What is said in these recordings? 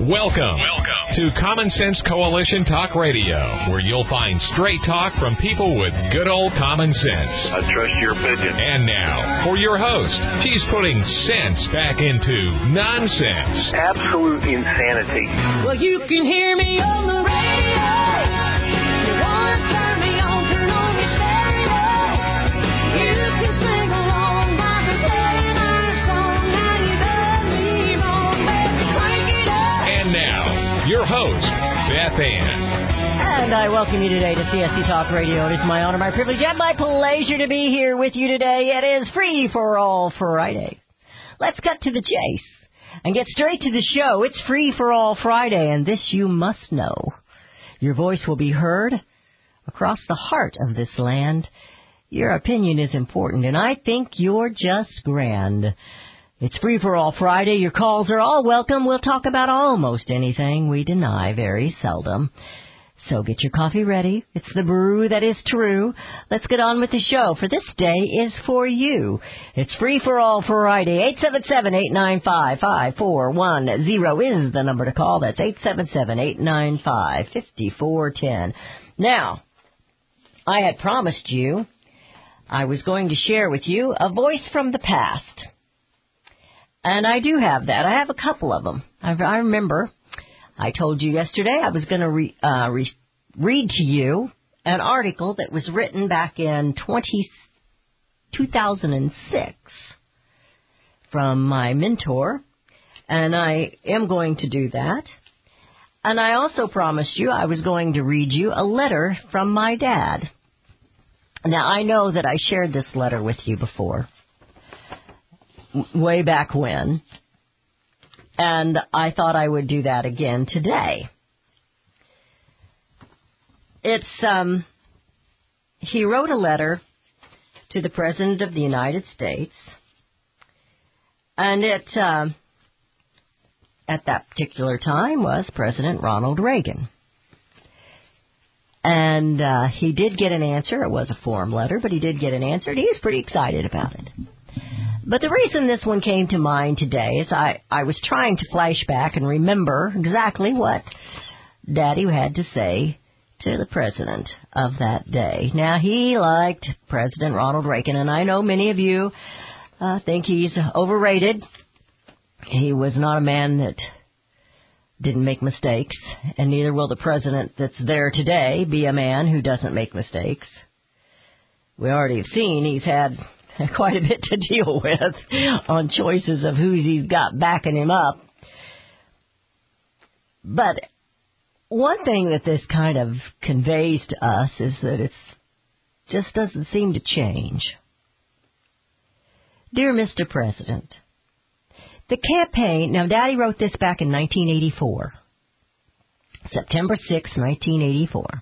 Welcome to Common Sense Coalition Talk Radio, where you'll find straight talk from people with good old common sense. I trust your opinion. And now, for your host, she's putting sense back into nonsense. Absolute insanity. Well, you can hear me on the radio. You want to turn me on, turn on your stereo. You can sing along while they're playing our song. Now you done me wrong, baby, crank it up. And now, your host, Beth Ann. And I welcome you today to CSC Talk Radio. It is my honor, my privilege, and my pleasure to be here with you today. It is Free for All Friday. Let's cut to the chase and get straight to the show. It's Free for All Friday, and this you must know. Your voice will be heard across the heart of this land. Your opinion is important, and I think you're just grand. It's Free for All Friday. Your calls are all welcome. We'll talk about almost anything. We deny very seldom. So get your coffee ready. It's the brew that is true. Let's get on with the show, for this day is for you. It's Free for All Friday. 877-895-5410 is the number to call. That's 877-895-5410. Now, I had promised you I was going to share with you a voice from the past. And I do have that. I have a couple of them. I remember I told you yesterday I was going to read to you an article that was written back in 2006 from my mentor, and I am going to do that. And I also promised you I was going to read you a letter from my dad. Now, I know that I shared this letter with you before, way back when. And I thought I would do that again today. He wrote a letter to the President of the United States, and it, at that particular time, was President Ronald Reagan. And he did get an answer. It was a form letter, but he did get an answer, and he was pretty excited about it. But the reason this one came to mind today is I was trying to flash back and remember exactly what Daddy had to say to the president of that day. Now, he liked President Ronald Reagan, and I know many of you think he's overrated. He was not a man that didn't make mistakes, and neither will the president that's there today be a man who doesn't make mistakes. We already have seen he's had quite a bit to deal with on choices of who he's got backing him up. But one thing that this kind of conveys to us is that it just doesn't seem to change. Dear Mr. President, the campaign, now Daddy wrote this back in 1984, September 6, 1984.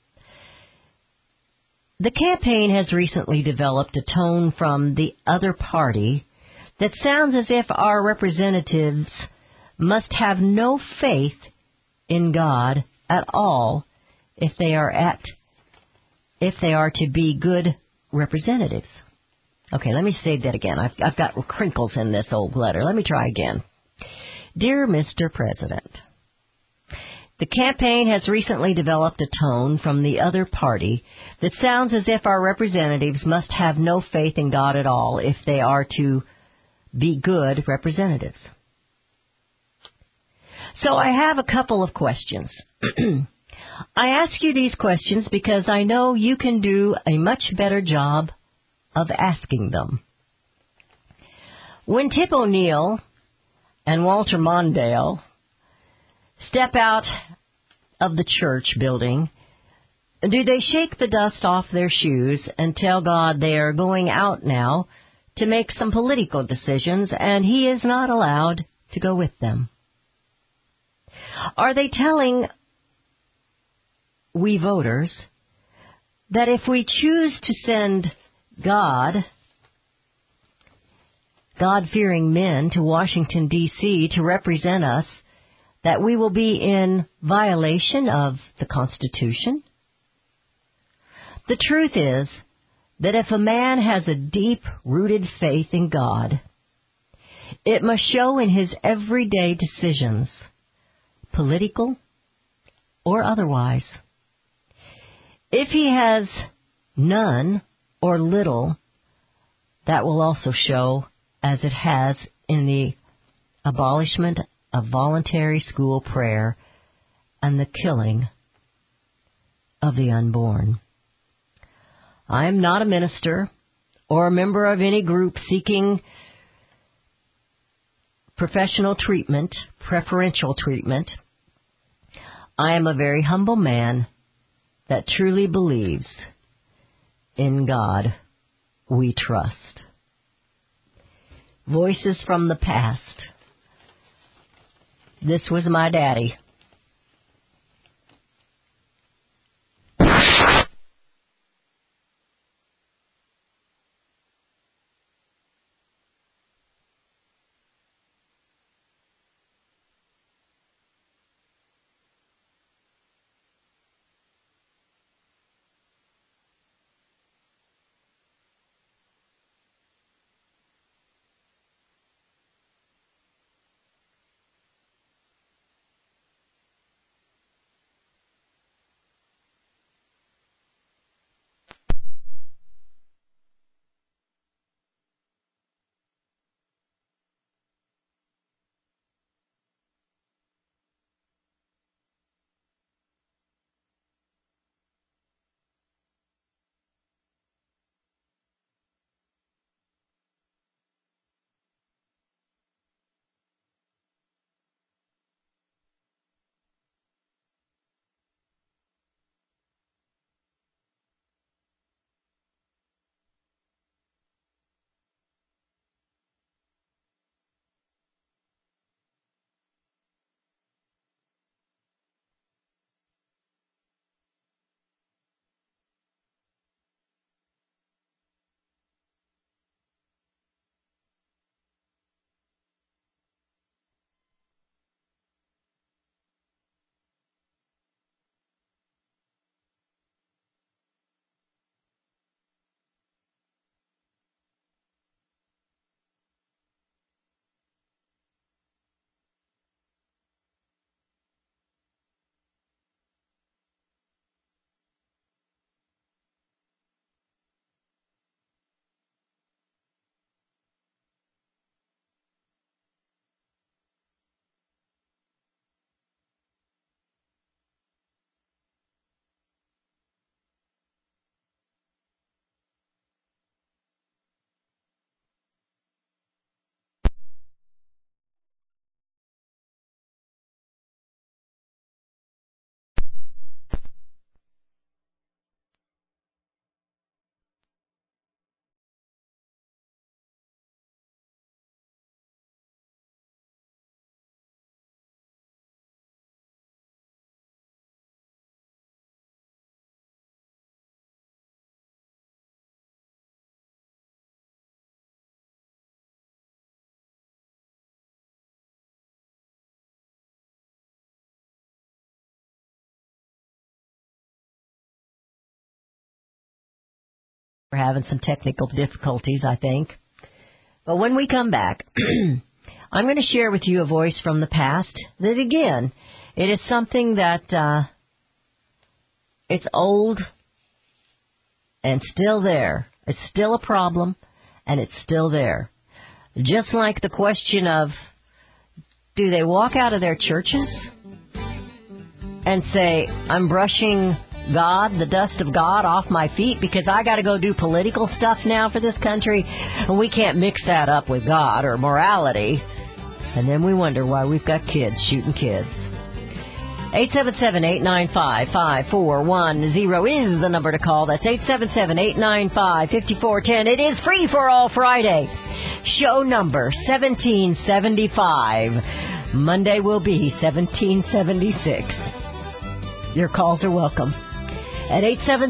The campaign has recently developed a tone from the other party that sounds as if our representatives must have no faith in God at all if they are to be good representatives. Okay, let me say that again. I've got crinkles in this old letter. Let me try again. Dear Mr. President, the campaign has recently developed a tone from the other party that sounds as if our representatives must have no faith in God at all if they are to be good representatives. So I have a couple of questions. I ask you these questions because I know you can do a much better job of asking them. When Tip O'Neill and Walter Mondale step out of the church building, do they shake the dust off their shoes and tell God they are going out now to make some political decisions and He is not allowed to go with them? Are they telling we voters that if we choose to send God-fearing men to Washington, D.C. to represent us, that we will be in violation of the Constitution? The truth is that if a man has a deep-rooted faith in God, it must show in his everyday decisions, political or otherwise. If he has none or little, that will also show, as it has in the abolishment of voluntary school prayer and the killing of the unborn. I am not a minister or a member of any group seeking professional treatment, preferential treatment. I am a very humble man that truly believes in God we trust. Voices from the past. This was my daddy. We're having some technical difficulties, I think. But when we come back, I'm going to share with you a voice from the past that, again, it is something that it's old and still there. It's still a problem, and it's still there. Just like the question of, do they walk out of their churches and say, I'm brushing God, the dust of God off my feet because I got to go do political stuff now for this country, and we can't mix that up with God or morality. And then we wonder why we've got kids shooting kids. 877-895-5410 is the number to call. That's 877-895-5410. It is free for all Friday. Show number 1775. Monday will be 1776. Your calls are welcome at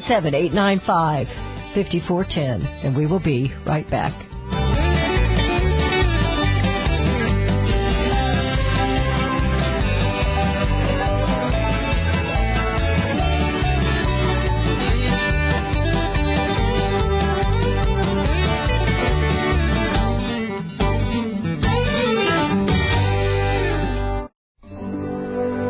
877-895-5410. And we will be right back.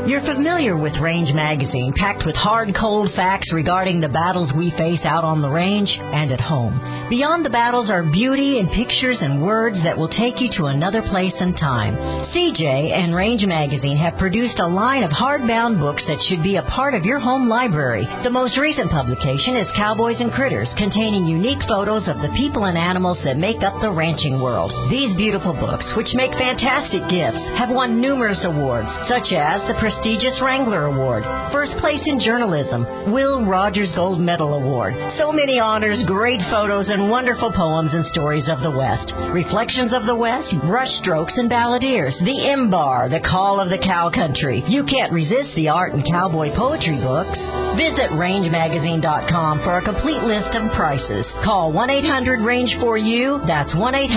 You're familiar with Range Magazine, packed with hard, cold facts regarding the battles we face out on the range and at home. Beyond the battles are beauty and pictures and words that will take you to another place and time. CJ and Range Magazine have produced a line of hardbound books that should be a part of your home library. The most recent publication is Cowboys and Critters, containing unique photos of the people and animals that make up the ranching world. These beautiful books, which make fantastic gifts, have won numerous awards, such as the prestigious Wrangler Award, First Place in Journalism, Will Rogers Gold Medal Award. So many honors, great photos, and wonderful poems and stories of the West. Reflections of the West, Brushstrokes and Balladeers, The Imbar, The Call of the Cow Country. You can't resist the art and cowboy poetry books. Visit rangemagazine.com for a complete list of prices. Call 1-800-RANGE-4U. That's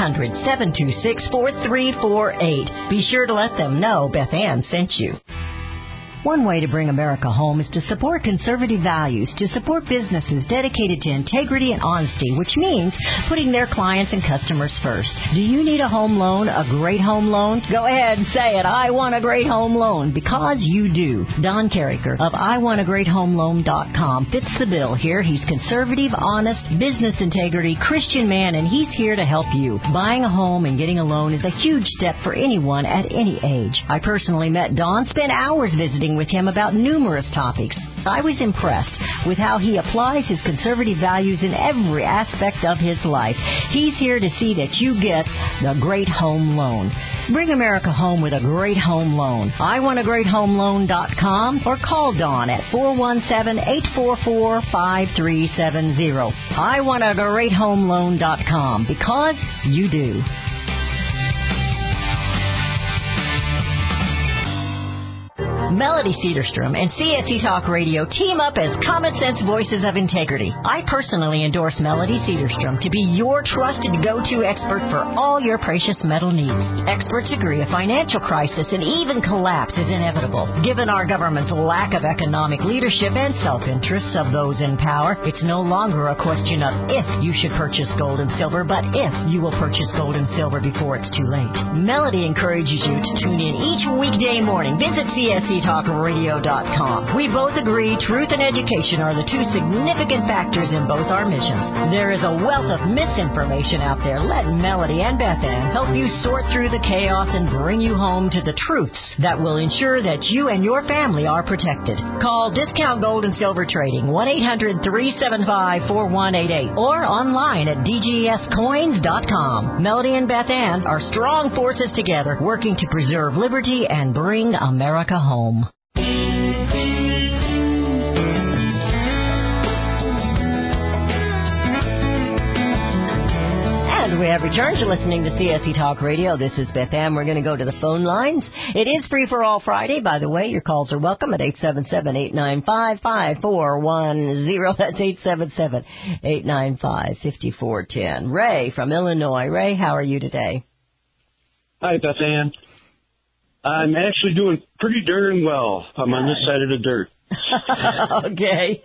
1-800-726-4348. Be sure to let them know Beth Ann sent you. One way to bring America home is to support conservative values, to support businesses dedicated to integrity and honesty, which means putting their clients and customers first. Do you need a home loan, a great home loan? Go ahead and say it. I want a great home loan, because you do. Don Carricker of IWantAGreatHomeLoan.com fits the bill here. He's conservative, honest, business integrity, Christian man, and he's here to help you. Buying a home and getting a loan is a huge step for anyone at any age. I personally met Don, spent hours visiting with him about numerous topics. I was impressed with how he applies his conservative values in every aspect of his life. He's here to see that you get the great home loan. Bring America home with a great home loan. IWantAGreatHomeLoan.com or call Dawn at 417-844-5370. IWantAGreatHomeLoan.com, because you do. Melody Cedarstrom and CSE Talk Radio team up as Common Sense Voices of Integrity. I personally endorse Melody Cedarstrom to be your trusted go-to expert for all your precious metal needs. Experts agree a financial crisis and even collapse is inevitable. Given our government's lack of economic leadership and self-interests of those in power, it's no longer a question of if you should purchase gold and silver, but if you will purchase gold and silver before it's too late. Melody encourages you to tune in each weekday morning. Visit CSETalkRadio.com. We both agree truth and education are the two significant factors in both our missions. There is a wealth of misinformation out there. Let Melody and Beth Ann help you sort through the chaos and bring you home to the truths that will ensure that you and your family are protected. Call Discount Gold and Silver Trading, 1-800-375-4188, or online at DGScoins.com. Melody and Beth Ann are strong forces together, working to preserve liberty and bring America home. And we have returned to listening to CSE Talk Radio. This is Beth Ann. We're going to go to the phone lines. It is Free for All Friday, by the way. Your calls are welcome at 877-895-5410. That's 877-895-5410. Ray from Illinois. Ray, how are you today? Hi, Beth Ann. I'm actually doing pretty darn well. I'm on this side of the dirt. Okay.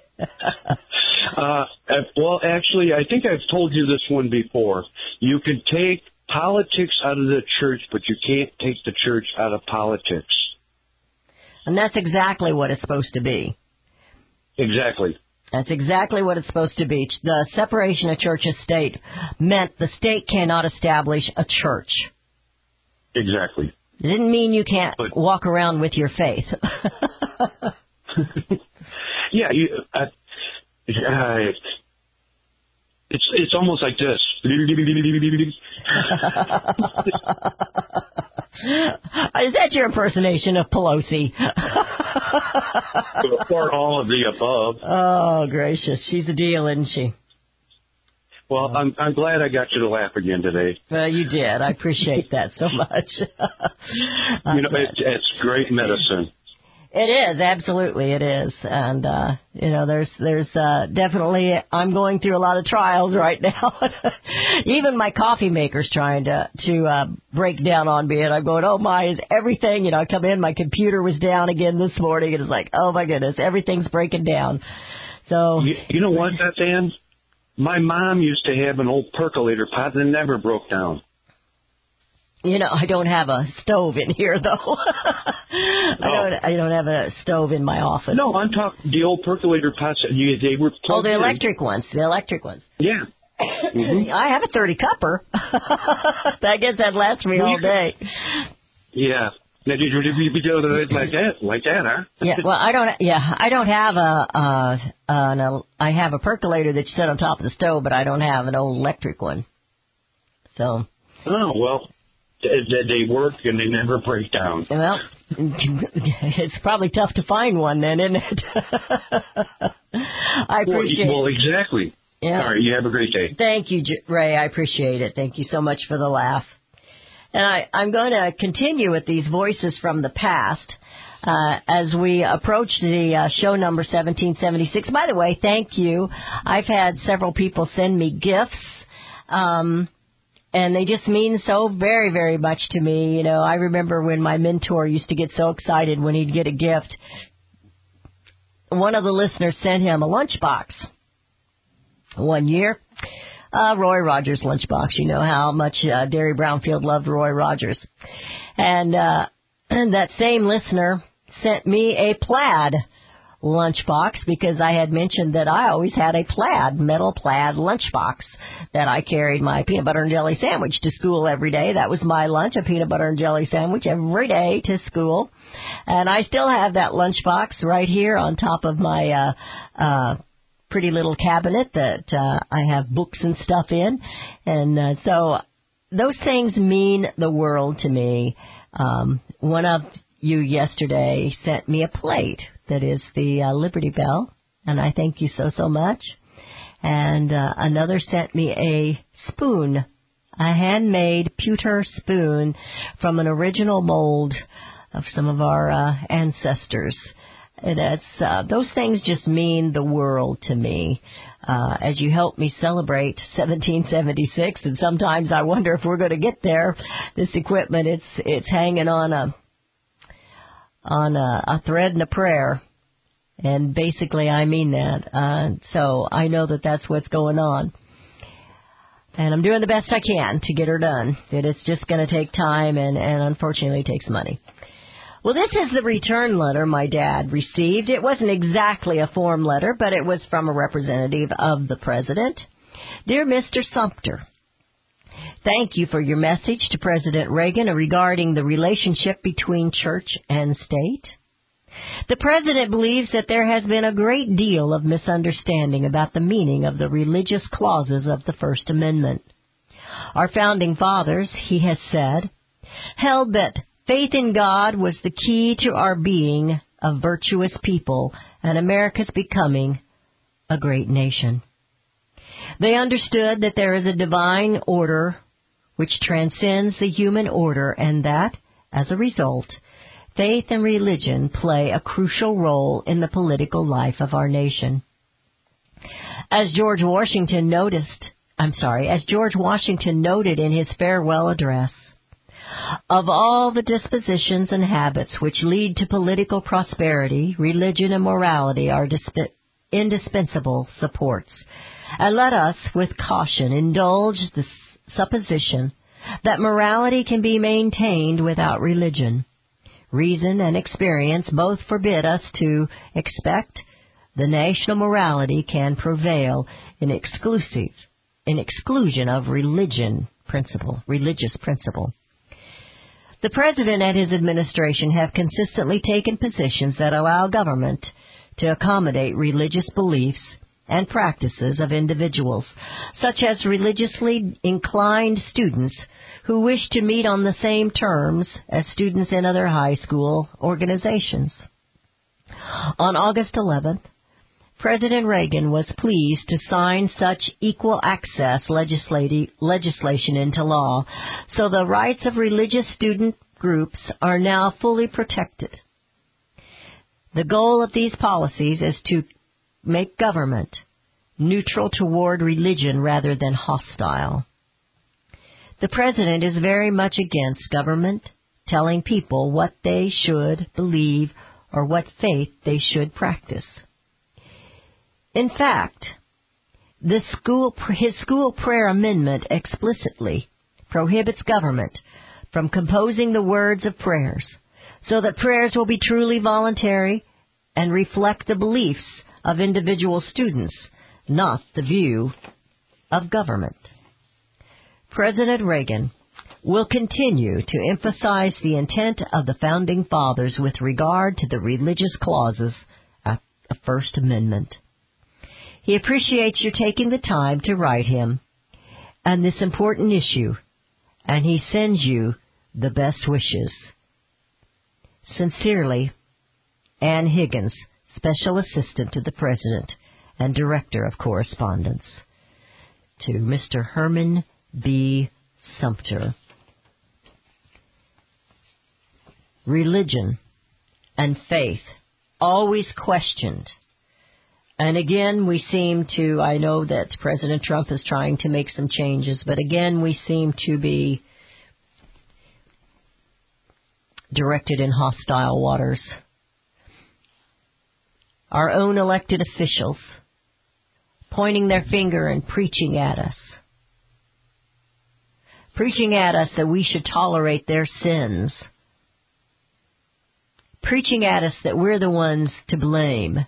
Well, actually, I think I've told you this one before. You can take politics out of the church, but you can't take the church out of politics. And that's exactly what it's supposed to be. Exactly. That's exactly what it's supposed to be. The separation of church and state meant the state cannot establish a church. Exactly. It didn't mean you can't walk around with your faith. Yeah, it's almost like this. Is that your impersonation of Pelosi? Or all of the above. Oh, gracious. She's a deal, isn't she? Well, I'm glad I got you to laugh again today. Well, you did. I appreciate that so much. It's great medicine. It is, absolutely it is. And, there's definitely, I'm going through a lot of trials right now. Even my coffee maker's trying to break down on me, and I'm going, oh my, is everything, I come in, my computer was down again this morning, and it's like, oh my goodness, everything's breaking down. So. You know what, Beth Ann? My mom used to have an old percolator pot that never broke down. I don't have a stove in here, though. I don't have a stove in my office. No, I'm talking the old percolator pots. They were plugged the in. electric ones. The electric ones. Yeah. Mm-hmm. I have a 30-cupper. I guess that lasts me all day. Yeah. Now, did you be doing it like that, huh? Yeah. Well, I don't have I have a percolator that's set on top of the stove, but I don't have an old electric one. So. Oh well, they work and they never break down. Well, it's probably tough to find one then, isn't it? I appreciate. Well, exactly. Yeah. All right. You have a great day. Thank you, Ray. I appreciate it. Thank you so much for the laugh. And I'm going to continue with these voices from the past as we approach the show number 1776. By the way, thank you. I've had several people send me gifts, and they just mean so very, very much to me. I remember when my mentor used to get so excited when he'd get a gift. One of the listeners sent him a lunchbox one year. Roy Rogers lunchbox. You know how much Derry Brownfield loved Roy Rogers. And that same listener sent me a plaid lunchbox because I had mentioned that I always had a metal plaid lunchbox that I carried my peanut butter and jelly sandwich to school every day. That was my lunch, a peanut butter and jelly sandwich every day to school. And I still have that lunchbox right here on top of my pretty little cabinet that I have books and stuff in. And so those things mean the world to me. One of you yesterday sent me a plate that is the Liberty Bell, and I thank you so much. And another sent me a spoon, a handmade pewter spoon from an original mold of some of our ancestors. That's those things just mean the world to me. As you help me celebrate 1776, and sometimes I wonder if we're going to get there. This equipment, it's hanging on a thread and a prayer, and basically I mean that. So I know that that's what's going on, and I'm doing the best I can to get her done. It's just going to take time, and unfortunately it takes money. Well, this is the return letter my dad received. It wasn't exactly a form letter, but it was from a representative of the president. Dear Mr. Sumter, thank you for your message to President Reagan regarding the relationship between church and state. The president believes that there has been a great deal of misunderstanding about the meaning of the religious clauses of the First Amendment. Our founding fathers, he has said, held that faith in God was the key to our being a virtuous people and America's becoming a great nation. They understood that there is a divine order which transcends the human order and that, as a result, faith and religion play a crucial role in the political life of our nation. As George Washington noted in his farewell address, of all the dispositions and habits which lead to political prosperity, religion and morality are indispensable supports. And let us, with caution, indulge the supposition that morality can be maintained without religion. Reason and experience both forbid us to expect the national morality can prevail in exclusion of religious principle. The President and his administration have consistently taken positions that allow government to accommodate religious beliefs and practices of individuals, such as religiously inclined students who wish to meet on the same terms as students in other high school organizations. On August 11th, President Reagan was pleased to sign such equal access legislation into law, so the rights of religious student groups are now fully protected. The goal of these policies is to make government neutral toward religion rather than hostile. The President is very much against government telling people what they should believe or what faith they should practice. In fact, his school prayer amendment explicitly prohibits government from composing the words of prayers, so that prayers will be truly voluntary and reflect the beliefs of individual students, not the view of government. President Reagan will continue to emphasize the intent of the Founding Fathers with regard to the religious clauses of the First Amendment. He appreciates your taking the time to write him on this important issue, and he sends you the best wishes. Sincerely, Ann Higgins, Special Assistant to the President and Director of Correspondence. To Mr. Herman B. Sumter. Religion and faith, always questioned. And again, we seem to, I know that President Trump is trying to make some changes, but again, we seem to be directed in hostile waters. Our own elected officials pointing their finger and preaching at us. Preaching at us that we should tolerate their sins. Preaching at us that we're the ones to blame.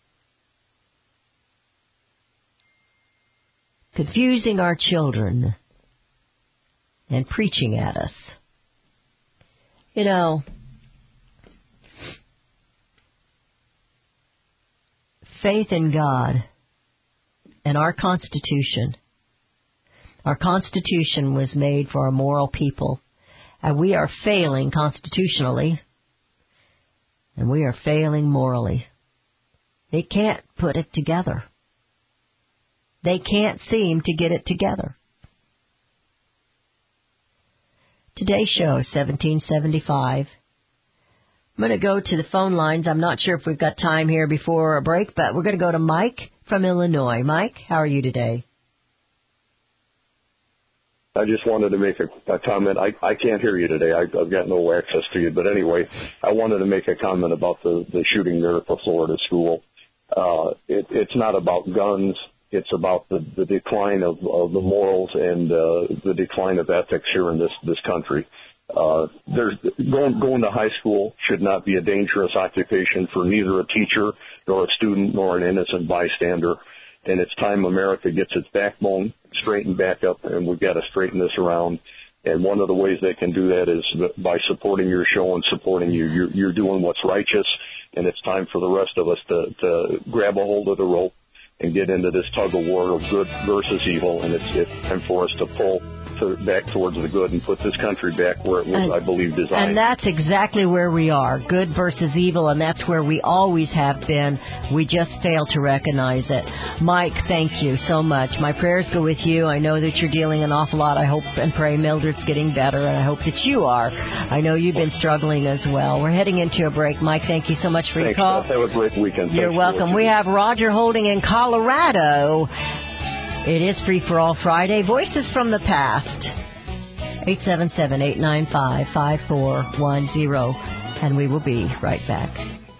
Confusing our children and preaching at us. You know, faith in God and our Constitution. Our Constitution was made for a moral people, and we are failing constitutionally, and we are failing morally. They can't put it together. They can't seem to get it together. Today's show is 1775. I'm going to go to the phone lines. I'm not sure if we've got time here before a break, but we're going to go to Mike from Illinois. Mike, how are you today? I just wanted to make a comment. I can't hear you today. I've got no access to you. But anyway, I wanted to make a comment about the shooting there at the Florida school. It's not about guns. It's about the decline of the morals and the decline of ethics here in this country. Going to high school should not be a dangerous occupation for neither a teacher nor a student nor an innocent bystander. And it's time America gets its backbone straightened back up, and we've got to straighten this around. And one of the ways they can do that is by supporting your show and supporting you. You're doing what's righteous, and it's time for the rest of us to grab a hold of the rope and get into this tug of war of good versus evil. And it's time for us to pull back towards the good and put this country back where it was, I believe, designed. And that's exactly where we are, good versus evil, and that's where we always have been. We just fail to recognize it. Mike, thank you so much. My prayers go with you. I know that you're dealing an awful lot. I hope and pray Mildred's getting better, and I hope that you are. I know you've been struggling as well. We're heading into a break. Mike, thank you so much for your call. Have a great weekend. You're welcome. We have Roger Holding in Colorado. It is Free for All Friday. Voices from the Past. 877-895-5410. And we will be right back.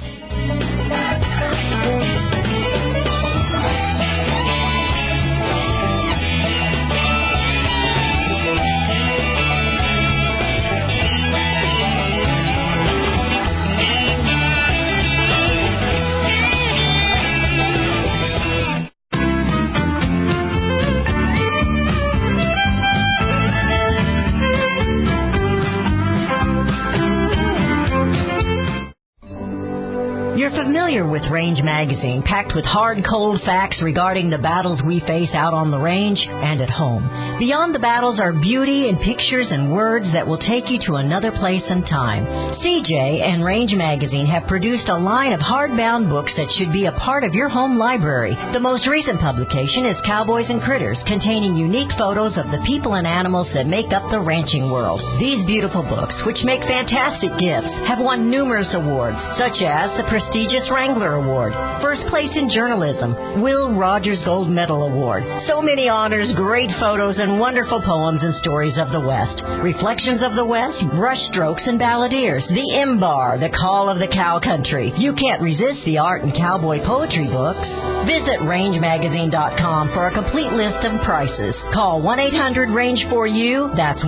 Familiar with Range Magazine, packed with hard, cold facts regarding the battles we face out on the range and at home. Beyond the battles are beauty and pictures and words that will take you to another place and time. CJ and Range Magazine have produced a line of hardbound books that should be a part of your home library. The most recent publication is Cowboys and Critters, containing unique photos of the people and animals that make up the ranching world. These beautiful books, which make fantastic gifts, have won numerous awards, such as the prestigious Wrangler Award, first place in journalism, Will Rogers Gold Medal Award. So many honors, great photos, and wonderful poems and stories of the West. Reflections of the West, Brushstrokes and Balladeers, The M-Bar, The Call of the Cow Country. You can't resist the art and cowboy poetry books. Visit rangemagazine.com for a complete list of prices. Call 1-800-RANGE-4U. That's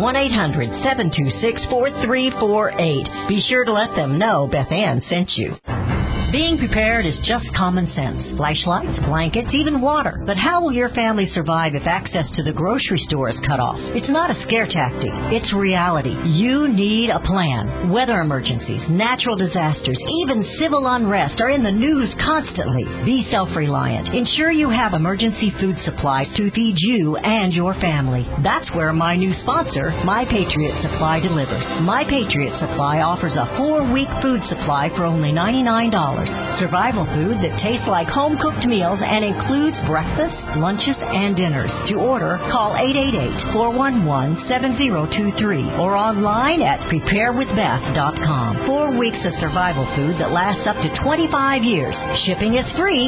1-800-726-4348. Be sure to let them know Beth Ann sent you. Being prepared is just common sense. Flashlights, blankets, even water. But how will your family survive if access to the grocery store is cut off? It's not a scare tactic. It's reality. You need a plan. Weather emergencies, natural disasters, even civil unrest are in the news constantly. Be self-reliant. Ensure you have emergency food supplies to feed you and your family. That's where my new sponsor, My Patriot Supply, delivers. My Patriot Supply offers a 4-week food supply for only $99. Survival food that tastes like home-cooked meals and includes breakfast, lunches, and dinners. To order, call 888-411-7023 or online at preparewithbeth.com. 4 weeks of survival food that lasts up to 25 years. Shipping is free.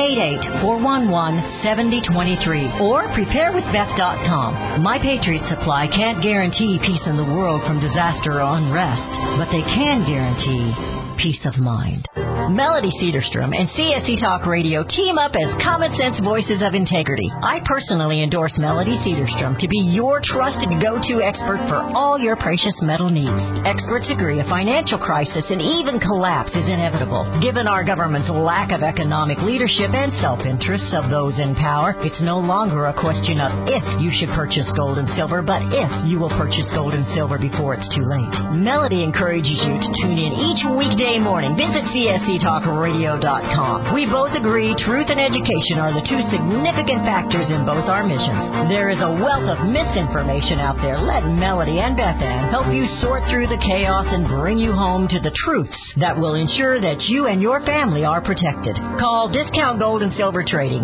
888-411-7023 or preparewithbeth.com. My Patriot Supply can't guarantee peace in the world from disaster or unrest, but they can guarantee peace of mind. Melody Cedarstrom and CSC Talk Radio team up as common sense voices of integrity. I personally endorse Melody Cedarstrom to be your trusted go-to expert for all your precious metal needs. Experts agree a financial crisis and even collapse is inevitable. Given our government's lack of economic leadership and self-interests of those in power, it's no longer a question of if you should purchase gold and silver, but if you will purchase gold and silver before it's too late. Melody encourages you to tune in each weekday morning. Visit CSCTalkRadio.com. We both agree truth and education are the two significant factors in both our missions. There is a wealth of misinformation out there. Let Melody and Beth Ann help you sort through the chaos and bring you home to the truths that will ensure that you and your family are protected. Call Discount Gold and Silver Trading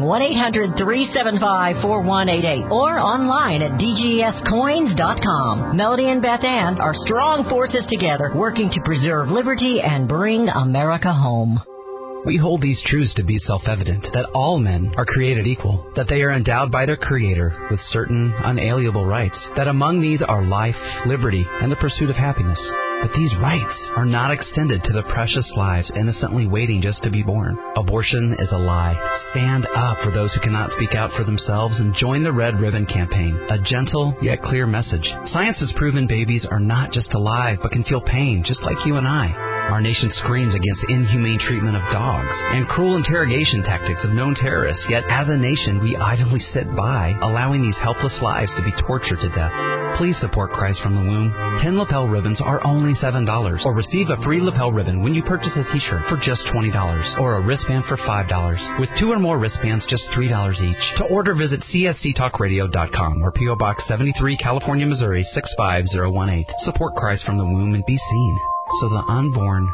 1-800-375-4188 or online at DGScoins.com. Melody and Beth Ann are strong forces together working to preserve liberty and bring America home. We hold these truths to be self-evident, that all men are created equal, that they are endowed by their Creator with certain unalienable rights, that among these are life, liberty, and the pursuit of happiness. But these rights are not extended to the precious lives innocently waiting just to be born. Abortion is a lie. Stand up for those who cannot speak out for themselves and join the Red Ribbon Campaign, a gentle yet clear message. Science has proven babies are not just alive, but can feel pain just like you and I. Our nation screams against inhumane treatment of dogs and cruel interrogation tactics of known terrorists. Yet as a nation, we idly sit by, allowing these helpless lives to be tortured to death. Please support Christ from the Womb. 10 lapel ribbons are only $7, or receive a free lapel ribbon when you purchase a t-shirt for just $20, or a wristband for $5. With 2 or more wristbands, just $3 each. To order, visit csctalkradio.com or P.O. Box 73, California, Missouri 65018. Support Christ from the Womb and be seen, so the unborn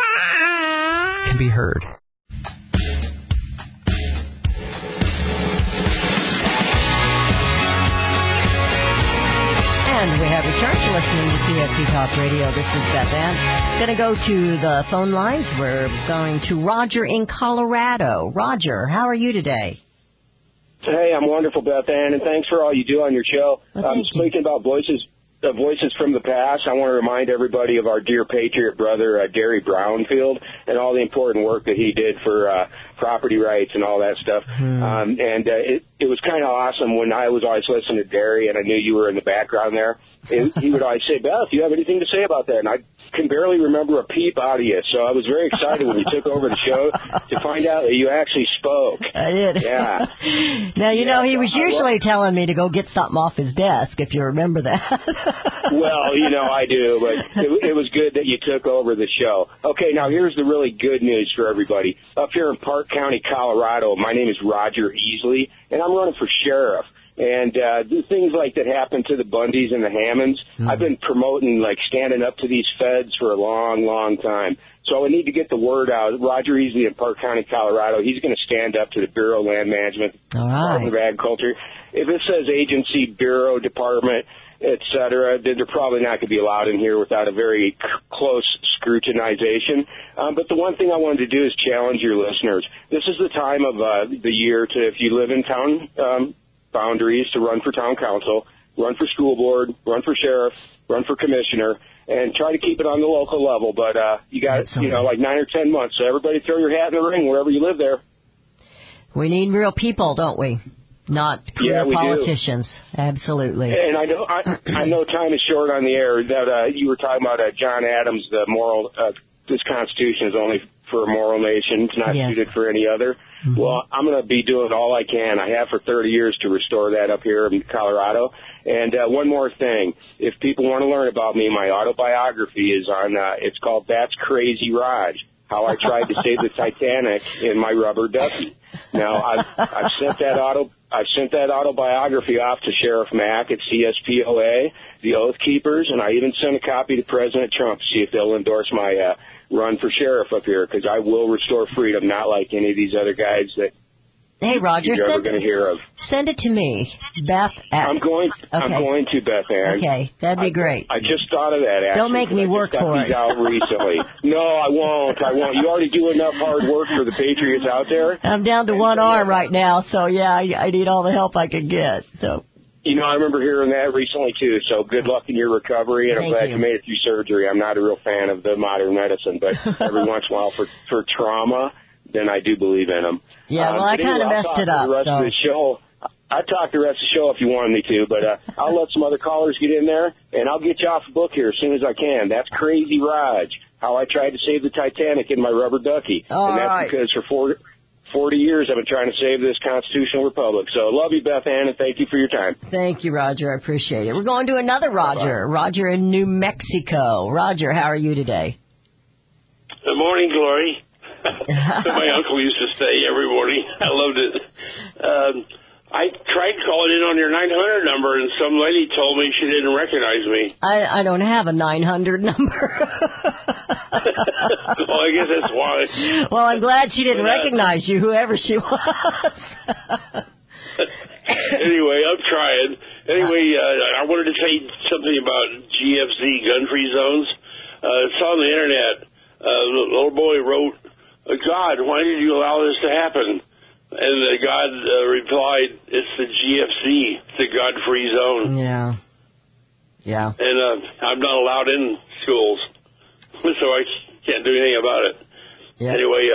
can be heard. And we have returned to listening to CSC Talk Radio. This is Beth Ann. Going to go to the phone lines. We're going to Roger in Colorado. Roger, how are you today? Hey, I'm wonderful, Beth Ann, and thanks for all you do on your show. Speaking about voices from the past, I want to remind everybody of our dear Patriot brother, Gary Brownfield, and all the important work that he did for property rights and all that stuff. It was kind of awesome when I was always listening to Gary, and I knew you were in the background there. He would always say, Beth, do you have anything to say about that? And I can barely remember a peep out of you, so I was very excited when you took over the show to find out that you actually spoke. I did. Yeah. Now, you know, he was usually telling me to go get something off his desk, if you remember that. Well, you know, I do, but it was good that you took over the show. Okay, now here's the really good news for everybody. Up here in Park County, Colorado, my name is Roger Easley, and I'm running for sheriff. And the things like that happen to the Bundys and the Hammonds, I've been promoting, like, standing up to these feds for a long, long time. So I need to get the word out. Roger Easley in Park County, Colorado, he's going to stand up to the Bureau of Land Management, Department of Agriculture. If it says agency, bureau, department, et cetera, they're probably not going to be allowed in here without a very close scrutinization. But the one thing I wanted to do is challenge your listeners. This is the time of the year to, if you live in town boundaries, to run for town council, run for school board, run for sheriff, run for commissioner, and try to keep it on the local level. But you got, like 9 or 10 months. So everybody throw your hat in the ring wherever you live there. We need real people, don't we? Not real politicians. Do. Absolutely. And I know time is short on the air. That you were talking about John Adams, the moral. This Constitution is only for a moral nation. It's not suited for any other. Mm-hmm. Well, I'm going to be doing all I can. I have for 30 years to restore that up here in Colorado. And one more thing. If people want to learn about me, my autobiography is on, it's called That's Crazy Raj, How I Tried to Save the Titanic in My Rubber Ducky. Now, I've sent that autobiography off to Sheriff Mack at CSPOA, the Oath Keepers, and I even sent a copy to President Trump to see if they'll endorse my run for sheriff up here, because I will restore freedom, not like any of these other guys that Roger, you're ever going to hear of. Send it to me, Beth. I'm going to, Beth Ann. Okay, that'd be great. I just thought of that, actually. Don't make me work for it. Out recently. No, I won't. You already do enough hard work for the Patriots out there. I'm down to one arm right now, so I need all the help I can get. So. I remember hearing that recently, too, so good luck in your recovery, and I'm glad you made it through surgery. I'm not a real fan of the modern medicine, but every once in a while for trauma, then I do believe in them. Yeah, well, I kind of messed it up. I'd talk the rest of the show if you wanted me to, but I'll let some other callers get in there, and I'll get you off the book here as soon as I can. That's Crazy Raj, How I Tried to Save the Titanic in My Rubber Ducky. And that's because for 40 years I've been trying to save this constitutional republic. So love you, Beth Ann, and thank you for your time. Thank you, Roger. I appreciate it. We're going to another Roger. Bye-bye. Roger in New Mexico. Roger, how are you today? Good morning, Glory. So my uncle used to say every morning. I loved it. I tried calling in on your 900 number, and some lady told me she didn't recognize me. I don't have a 900 number. Well, I guess that's why. Well, I'm glad she didn't recognize you, whoever she was. Anyway, I'm trying. Anyway, I wanted to say something about GFZ, gun-free zones. It's on the Internet. The little boy wrote, God, why did you allow this to happen? And God replied, it's the GFZ, the gun-free zone. Yeah. And I'm not allowed in schools, so I can't do anything about it. Yeah. Anyway,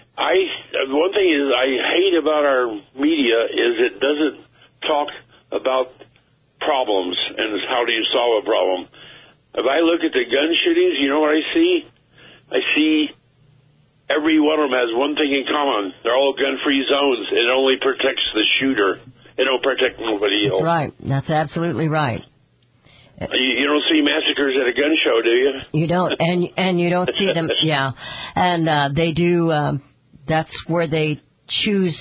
one thing is I hate about our media is it doesn't talk about problems and how do you solve a problem. If I look at the gun shootings, you know what I see? I see every one of them has one thing in common. They're all gun-free zones. It only protects the shooter. It don't protect nobody else. That's right. That's absolutely right. You don't see massacres at a gun show, do you? You don't, and you don't see them. Yeah, and they do. That's where they choose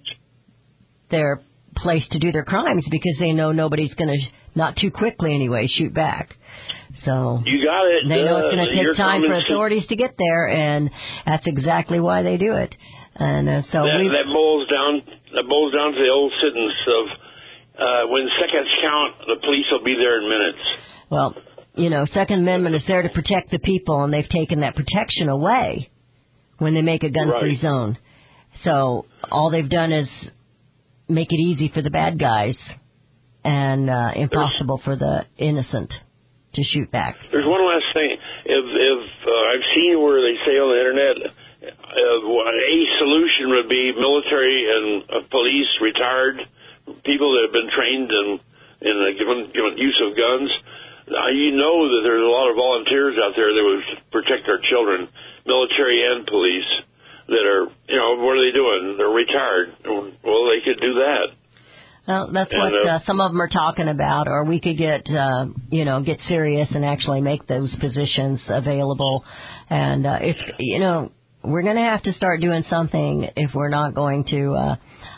their place to do their crimes because they know nobody's going to, not too quickly anyway, shoot back. So you got it. They know it's going to take time for authorities to get there, and that's exactly why they do it. And so that boils down to the old sentence of when seconds count, the police will be there in minutes. Well, Second Amendment is there to protect the people, and they've taken that protection away when they make a gun-free zone. So all they've done is make it easy for the bad guys and impossible for the innocent to shoot back. There's one last thing. If I've seen where they say on the Internet, a solution would be military and police, retired people that have been trained in given use of guns. You know that there's a lot of volunteers out there that would protect our children, military and police, that are, what are they doing? They're retired. Well, they could do that. Well, that's what some of them are talking about, or we could get serious and actually make those positions available. And we're going to have to start doing something if we're not going to.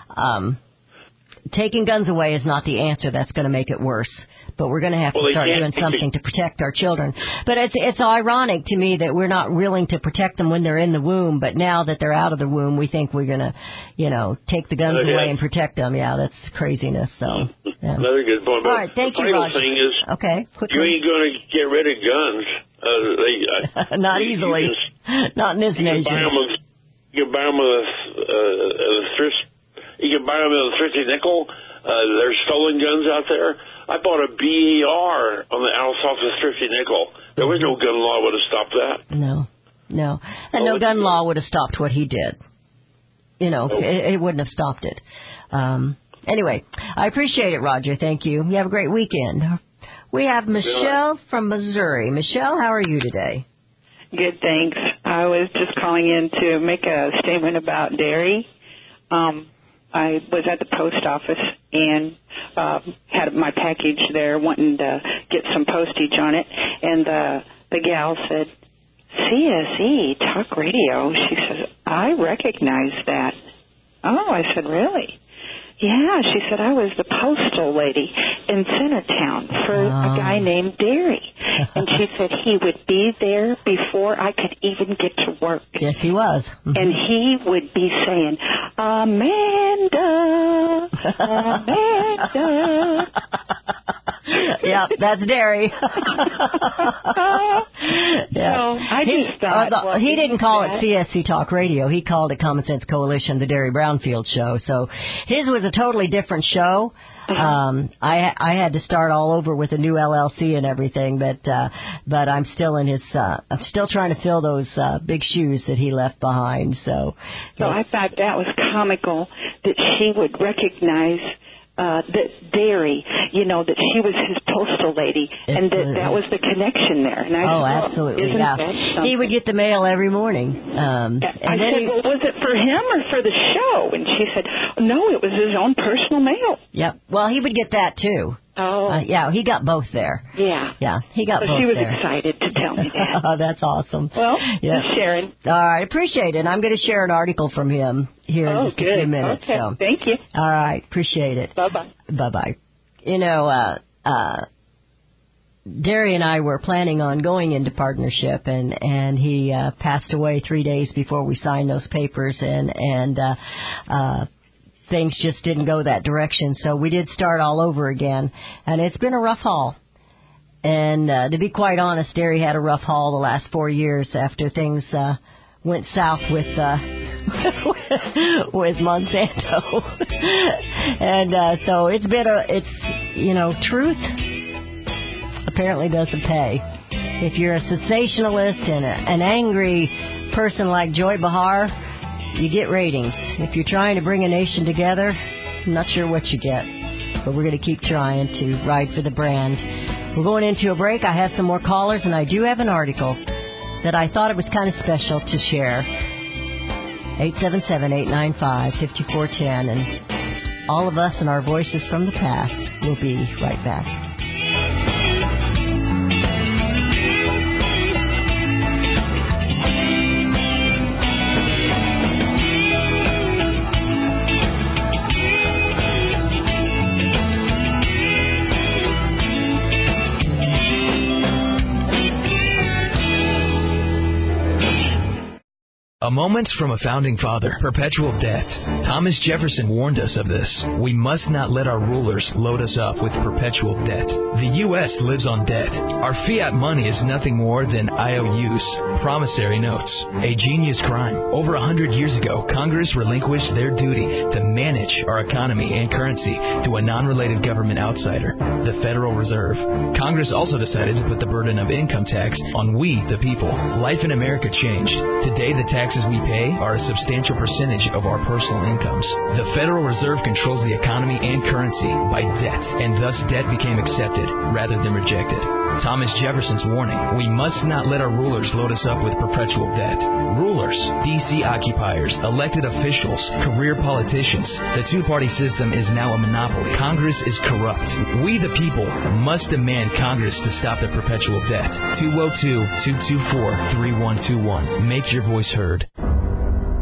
Taking guns away is not the answer. That's going to make it worse. But we're going to have to start doing something to protect our children. But it's ironic to me that we're not willing to protect them when they're in the womb. But now that they're out of the womb, we think we're going to, take the guns away and protect them. Yeah, that's craziness. So another good point. All right, thank you, Roger. The final thing is, okay, you ain't going to get rid of guns Not easily. Not in this nation. You can buy them with a thrift. You can buy them with a thrifty nickel. There's stolen guns out there. I bought a BER on the off the thrifty nickel. There was no gun law would have stopped that. No. And no gun law would have stopped what he did. It wouldn't have stopped it. Anyway, I appreciate it, Roger. Thank you. You have a great weekend. We have Michelle from Missouri. Michelle, how are you today? Good, thanks. I was just calling in to make a statement about dairy. I was at the post office and had my package there wanting to get some postage on it, and the gal said, CSE, talk radio. She says, I recognize that. Oh, I said, really? Yeah, she said, I was the postal lady in Centertown for a guy named Derry. And she said he would be there before I could even get to work. Yes, he was. Mm-hmm. And he would be saying, Amanda. Yeah, that's Derry. So I just thought... he didn't call it CSC Talk Radio. He called it Common Sense Coalition, the Derry Brownfield Show. So his was a totally different show. I had to start all over with a new LLC and everything, but I'm still in his. I'm still trying to fill those big shoes that he left behind. So I thought that was comical that she would recognize that Derry, that she was his postal lady, and that was the connection there. And I said, absolutely, yeah. He would get the mail every morning. I said, well, was it for him or for the show? And she said, no, it was his own personal mail. Yep. Well, he would get that too. Oh. Yeah, he got both there. Yeah. Yeah, he got both there. She was excited to tell me that. Oh, that's awesome. Well, just sharing. All right, appreciate it. I'm going to share an article from him here in just a few minutes. Okay, so. Thank you. All right, appreciate it. Bye-bye. Bye-bye. Derry and I were planning on going into partnership, and he passed away 3 days before we signed those papers, and things just didn't go that direction. So we did start all over again, and it's been a rough haul. And to be quite honest, Derry had a rough haul the last 4 years after things went south with with Monsanto. And so it's been truth apparently doesn't pay. If you're a sensationalist and an angry person like Joy Behar, you get ratings. If you're trying to bring a nation together, I'm not sure what you get. But we're going to keep trying to ride for the brand. We're going into a break. I have some more callers, and I do have an article that I thought it was kind of special to share. 877-895-5410. And all of us and our voices from the past will be right back. A moment from a founding father. Perpetual debt. Thomas Jefferson warned us of this. We must not let our rulers load us up with perpetual debt. The U.S. lives on debt. Our fiat money is nothing more than IOUs, promissory notes. A genius crime. Over 100 years ago, Congress relinquished their duty to manage our economy and currency to a non-related government outsider, the Federal Reserve. Congress also decided to put the burden of income tax on we, the people. Life in America changed. Today, the taxes we pay are a substantial percentage of our personal incomes. The Federal Reserve controls the economy and currency by debt, and thus debt became accepted rather than rejected. Thomas Jefferson's warning, we must not let our rulers load us up with perpetual debt. Rulers, D.C. occupiers, elected officials, career politicians. The two-party system is now a monopoly. Congress is corrupt. We, the people, must demand Congress to stop the perpetual debt. 202-224-3121. Make your voice heard.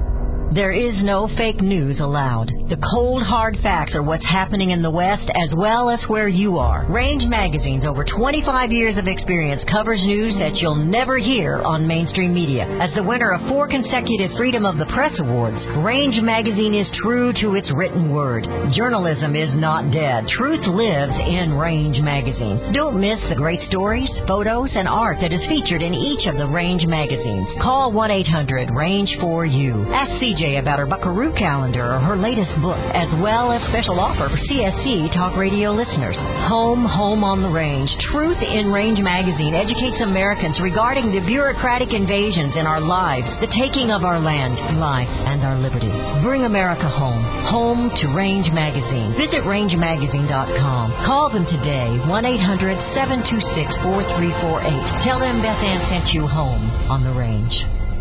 There is no fake news allowed. The cold, hard facts are what's happening in the West as well as where you are. Range Magazine's over 25 years of experience covers news that you'll never hear on mainstream media. As the winner of 4 consecutive Freedom of the Press Awards, Range Magazine is true to its written word. Journalism is not dead. Truth lives in Range Magazine. Don't miss the great stories, photos, and art that is featured in each of the Range magazines. Call 1-800-RANGE-4U. Ask CJ about her Buckaroo calendar or her latest book, as well as special offer for CSC Talk Radio listeners. Home on the Range. Truth in Range Magazine educates Americans regarding the bureaucratic invasions in our lives, the taking of our land, life, and our liberty. Bring America home. Home to Range Magazine. Visit rangemagazine.com. Call them today, 1-800-726-4348. Tell them Beth Ann sent you home on the Range.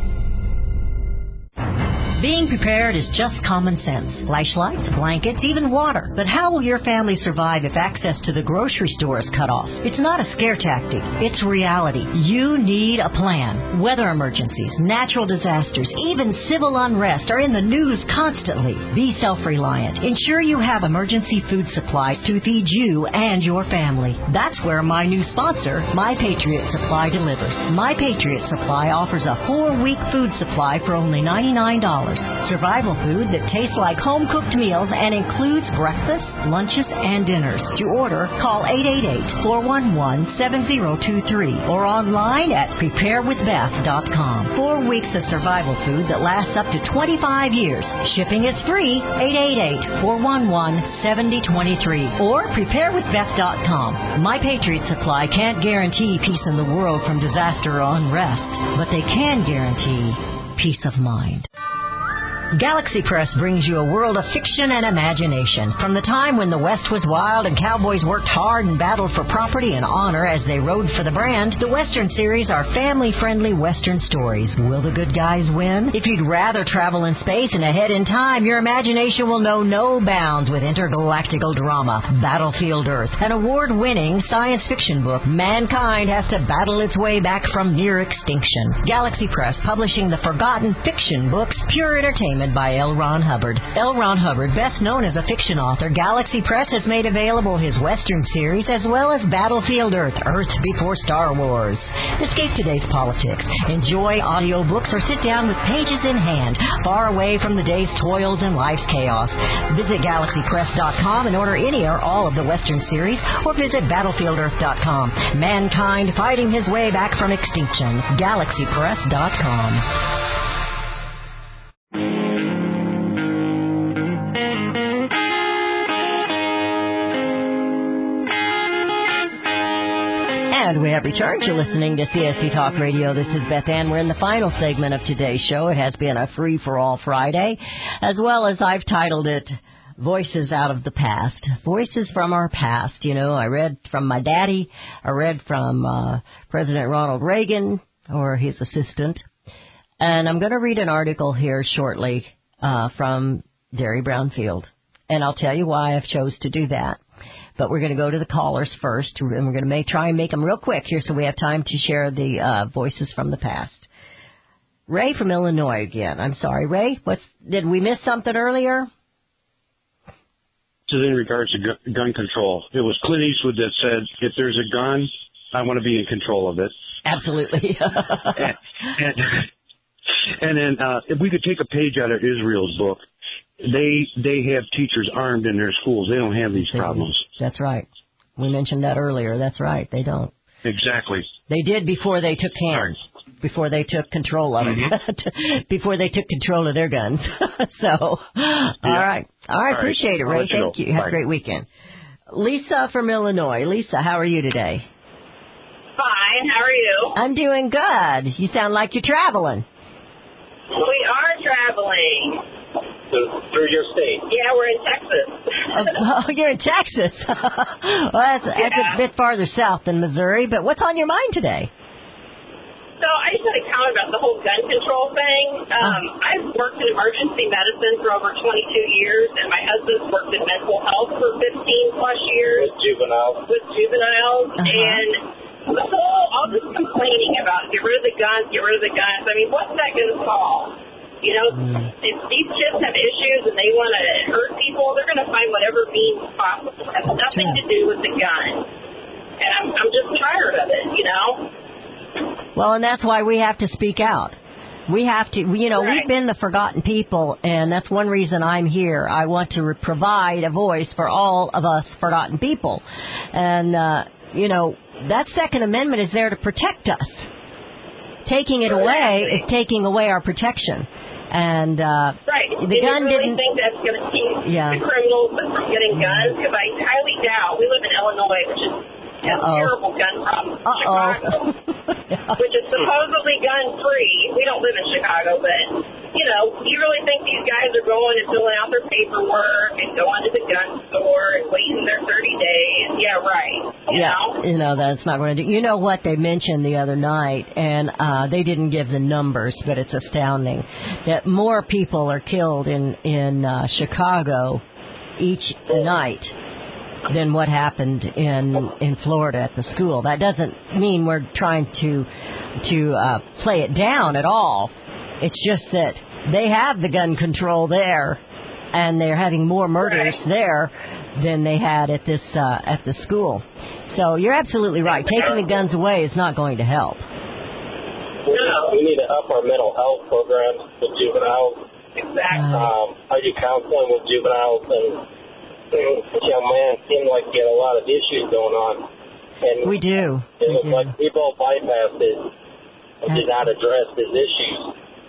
Being prepared is just common sense. Flashlights, blankets, even water. But how will your family survive if access to the grocery store is cut off? It's not a scare tactic. It's reality. You need a plan. Weather emergencies, natural disasters, even civil unrest are in the news constantly. Be self-reliant. Ensure you have emergency food supplies to feed you and your family. That's where my new sponsor, My Patriot Supply, delivers. My Patriot Supply offers a 4-week food supply for only $99. Survival food that tastes like home-cooked meals and includes breakfast, lunches, and dinners. To order, call 888-411-7023 or online at preparewithbeth.com. 4 weeks of survival food that lasts up to 25 years. Shipping is free. 888-411-7023 or preparewithbeth.com. My Patriot Supply can't guarantee peace in the world from disaster or unrest, but they can guarantee peace of mind. Galaxy Press brings you a world of fiction and imagination. From the time when the West was wild and cowboys worked hard and battled for property and honor as they rode for the brand, the Western series are family-friendly Western stories. Will the good guys win? If you'd rather travel in space and ahead in time, your imagination will know no bounds with intergalactical drama. Battlefield Earth, an award-winning science fiction book. Mankind has to battle its way back from near extinction. Galaxy Press, publishing the forgotten fiction books, pure entertainment by L. Ron Hubbard. L. Ron Hubbard, best known as a fiction author, Galaxy Press has made available his Western series as well as Battlefield Earth, Earth Before Star Wars. Escape today's politics. Enjoy audiobooks or sit down with pages in hand, far away from the day's toils and life's chaos. Visit GalaxyPress.com and order any or all of the Western series, or visit BattlefieldEarth.com. Mankind fighting his way back from extinction. GalaxyPress.com. And we have returned. You're listening to CSC Talk Radio. This is Beth Ann. We're in the final segment of today's show. It has been a free-for-all Friday, as well as I've titled it Voices Out of the Past. Voices from our past. You know, I read from my daddy. I read from President Ronald Reagan or his assistant. And I'm going to read an article here shortly from Derry Brownfield. And I'll tell you why I've chose to do that. But we're going to go to the callers first, and we're going to try and make them real quick here so we have time to share the voices from the past. Ray from Illinois again. I'm sorry, Ray. Did we miss something earlier? This is in regards to gun control. It was Clint Eastwood that said, if there's a gun, I want to be in control of it. Absolutely. and then if we could take a page out of Israel's book, they have teachers armed in their schools. They don't have these problems. That's right. We mentioned that earlier. That's right. They don't. Exactly. They did before they took before they took control of it, before they took control of their guns. So, all right. Appreciate it, Ray. Thank you. Have a great weekend. Lisa from Illinois. Lisa, how are you today? Fine. How are you? I'm doing good. You sound like you're traveling. We are traveling. Through your state? Yeah, we're in Texas. Oh, you're in Texas. Well, that's a bit farther south than Missouri, but what's on your mind today? So I just had a comment about the whole gun control thing. I've worked in emergency medicine for over 22 years, and my husband's worked in mental health for 15-plus years. With juveniles. And the whole, all this complaining about get rid of the guns. I mean, what's that going to solve? You know, if these kids have issues and they want to hurt people, they're going to find whatever means possible. It has nothing to do with the gun. And I'm just tired of it, you know? Well, and that's why we have to speak out. We have to, you know, we've been the forgotten people, and that's one reason I'm here. I want to provide a voice for all of us forgotten people. And, you know, that Second Amendment is there to protect us. Taking it away is taking away our protection. And the gun really think that's going to keep the criminals from getting guns? Because I highly doubt. We live in Illinois, which is a terrible gun problem. Chicago, which is supposedly gun-free. We don't live in Chicago, but, you know, you really think these guys are going and filling out their paperwork and going to the gun store and waiting their 30 days? Yeah, right. You know, that's not going to do. You know what they mentioned the other night, and they didn't give the numbers, but it's astounding, that more people are killed in Chicago each night than what happened in Florida at the school. That doesn't mean we're trying to play it down at all. It's just that they have the gun control there, and they're having more murders there than they had at the school. So you're absolutely right. Taking the guns away is not going to help. We need to up our mental health programs with juveniles. Exactly. I do counseling with juveniles, and this young man seemed like he had a lot of issues going on. And we do. It was like people bypassed it and did not address his issues.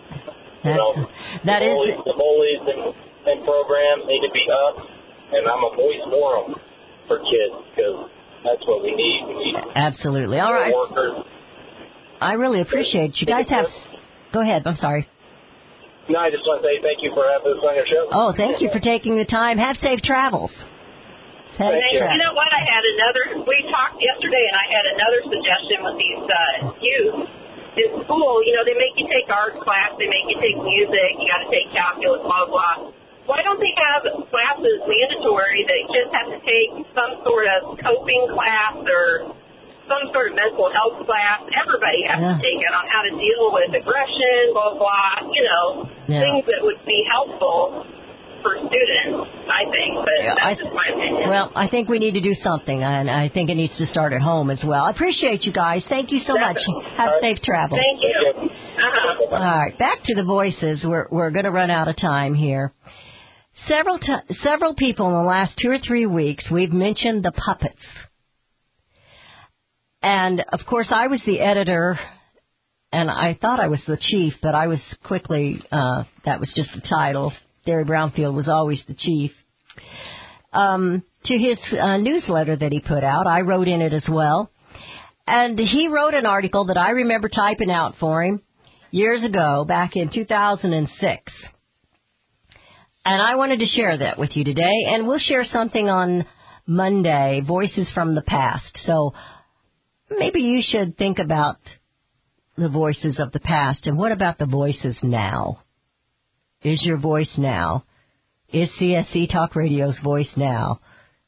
The bullies and programs need to be up, and I'm a voice for them for kids, because that's what we need. We need absolutely. All right. Workers. I really appreciate you guys have. Go ahead. I'm sorry. No, I just want to say thank you for having us on your show. Oh, thank you for taking the time. Have safe travels. You know what? We talked yesterday, and I had another suggestion with these youth. In school, you know, they make you take arts class, they make you take music, you got to take calculus, blah, blah. Why don't they have classes mandatory that kids have to take some sort of coping class or some sort of mental health class? Everybody has to take it on how to deal with aggression, blah, blah, you know, things that would be helpful for students, I think. But that's just my opinion. Well, I think we need to do something, and I think it needs to start at home as well. I appreciate you guys. Thank you so much. Have safe travel. Thank you. All right, back to the voices. We're going to run out of time here. Several people in the last 2 or 3 weeks, we've mentioned the puppets. And, of course, I was the editor, and I thought I was the chief, but I was quickly, that was just the title. Derry Brownfield was always the chief. To his newsletter that he put out, I wrote in it as well. And he wrote an article that I remember typing out for him years ago, back in 2006. And I wanted to share that with you today. And we'll share something on Monday, Voices from the Past. So maybe you should think about the voices of the past. And what about the voices now? Is your voice now? Is CSC Talk Radio's voice now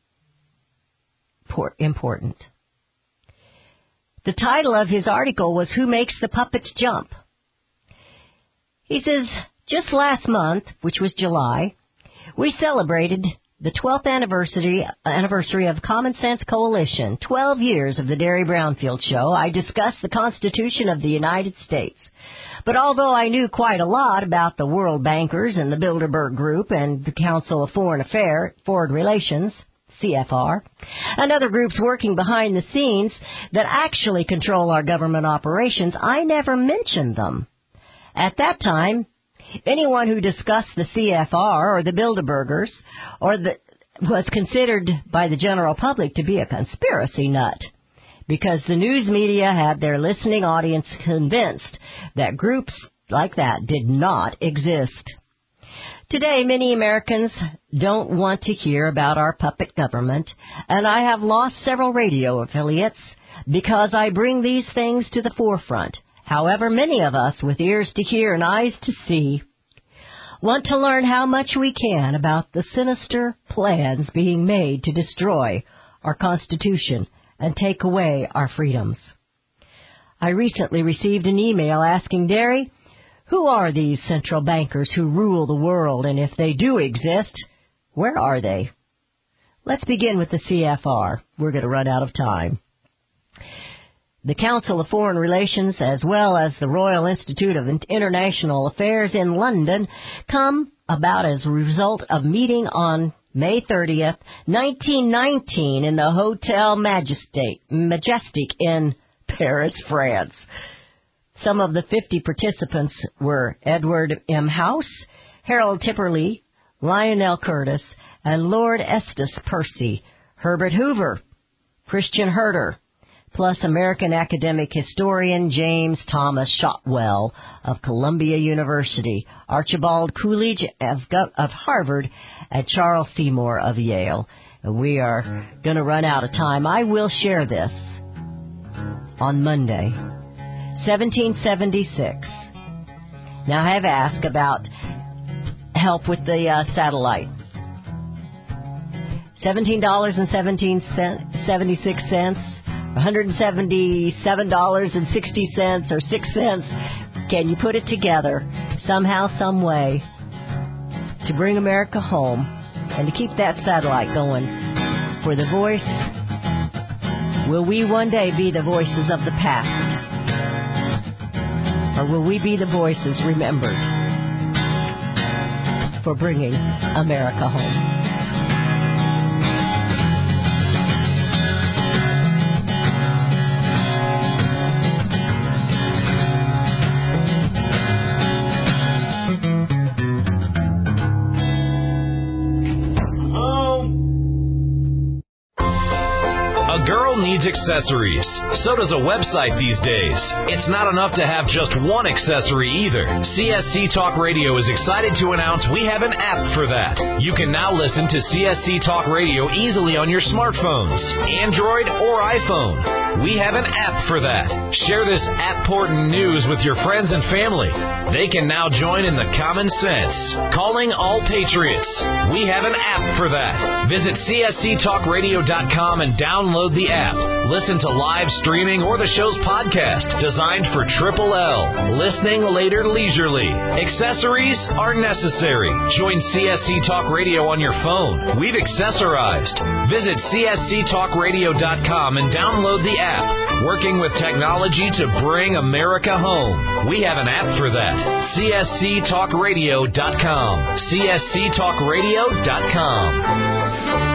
important? The title of his article was Who Makes the Puppets Jump? He says, just last month, which was July, we celebrated the 12th anniversary of Common Sense Coalition, 12 years of the Derry Brownfield Show. I discussed the Constitution of the United States. But although I knew quite a lot about the World Bankers and the Bilderberg Group and the Council of Foreign Relations, CFR, and other groups working behind the scenes that actually control our government operations, I never mentioned them. At that time, anyone who discussed the CFR or the Bilderbergers was considered by the general public to be a conspiracy nut, because the news media had their listening audience convinced that groups like that did not exist. Today, many Americans don't want to hear about our puppet government, and I have lost several radio affiliates because I bring these things to the forefront. However, many of us with ears to hear and eyes to see want to learn how much we can about the sinister plans being made to destroy our Constitution and take away our freedoms. I recently received an email asking Derry, Who are these central bankers who rule the world, and if they do exist, where are they? Let's begin with the CFR. We're going to run out of time. The Council of Foreign Relations, as well as the Royal Institute of International Affairs in London, come about as a result of meeting on May 30th, 1919 in the Hotel Majestic in Paris, France. Some of the 50 participants were Edward M. House, Harold Tipperley, Lionel Curtis, and Lord Estes Percy, Herbert Hoover, Christian Herter, plus American academic historian James Thomas Shotwell of Columbia University, Archibald Coolidge of Harvard, and Charles Seymour of Yale. We are going to run out of time. I will share this on Monday, 1776. Now, I have asked about help with the satellite. $17.76, $177.60 or 6 cents. Can you put it together somehow, some way to bring America home and to keep that satellite going for the voice? Will we one day be the voices of the past? Or will we be the voices remembered for bringing America home? Needs accessories. So does a website these days. It's not enough to have just one accessory either. CSC Talk Radio is excited to announce we have an app for that. You can now listen to CSC Talk Radio easily on your smartphones, Android or iPhone. We have an app for that. Share this app-portant news with your friends and family. They can now join in the common sense. Calling all patriots. We have an app for that. Visit csctalkradio.com and download the app. Listen to live streaming or the show's podcast designed for Triple L. Listening later leisurely. Accessories are necessary. Join CSC Talk Radio on your phone. We've accessorized. Visit csctalkradio.com and download the app. Working with technology to bring America home. We have an app for that. csctalkradio.com. csctalkradio.com.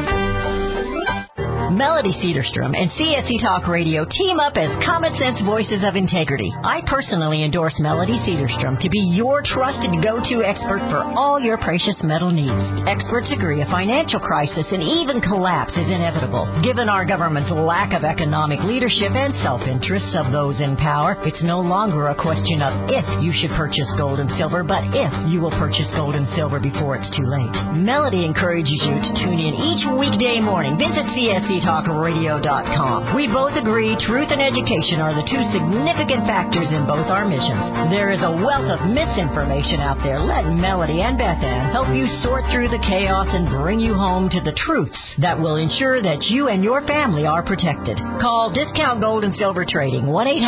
Melody Cedarstrom and CSC Talk Radio team up as Common Sense Voices of Integrity. I personally endorse Melody Cedarstrom to be your trusted go-to expert for all your precious metal needs. Experts agree a financial crisis and even collapse is inevitable. Given our government's lack of economic leadership and self-interests of those in power, it's no longer a question of if you should purchase gold and silver, but if you will purchase gold and silver before it's too late. Melody encourages you to tune in each weekday morning. Visit csctalkradio.com. We both agree truth and education are the two significant factors in both our missions. There is a wealth of misinformation out there. Let Melody and Beth Ann help you sort through the chaos and bring you home to the truths that will ensure that you and your family are protected. Call Discount Gold and Silver Trading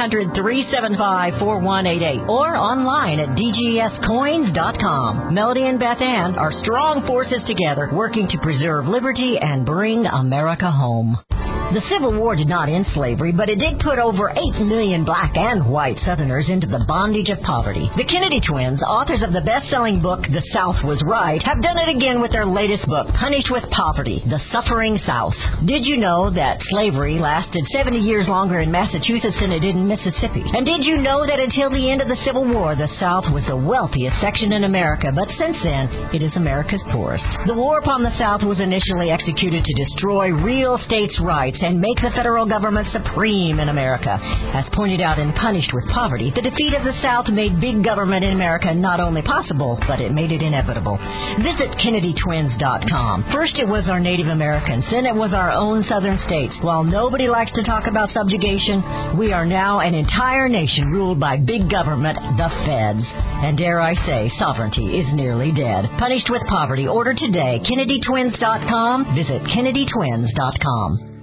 1-800-375-4188 or online at dgscoins.com. Melody and Beth Ann are strong forces together working to preserve liberty and bring America home. The Civil War did not end slavery, but it did put over 8 million black and white Southerners into the bondage of poverty. The Kennedy twins, authors of the best-selling book The South Was Right, have done it again with their latest book, Punished with Poverty, The Suffering South. Did you know that slavery lasted 70 years longer in Massachusetts than it did in Mississippi? And did you know that until the end of the Civil War, the South was the wealthiest section in America, but since then, it is America's poorest? The war upon the South was initially executed to destroy real states' rights and make the federal government supreme in America. As pointed out in Punished with Poverty, the defeat of the South made big government in America not only possible, but it made it inevitable. Visit KennedyTwins.com. First it was our Native Americans, then it was our own southern states. While nobody likes to talk about subjugation, we are now an entire nation ruled by big government, the feds. And dare I say, sovereignty is nearly dead. Punished with Poverty. Order today. KennedyTwins.com. Visit KennedyTwins.com.